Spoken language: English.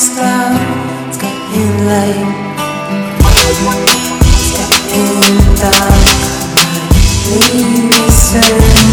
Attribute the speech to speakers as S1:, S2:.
S1: stop. It's getting late. It's getting dark. Leave me soon.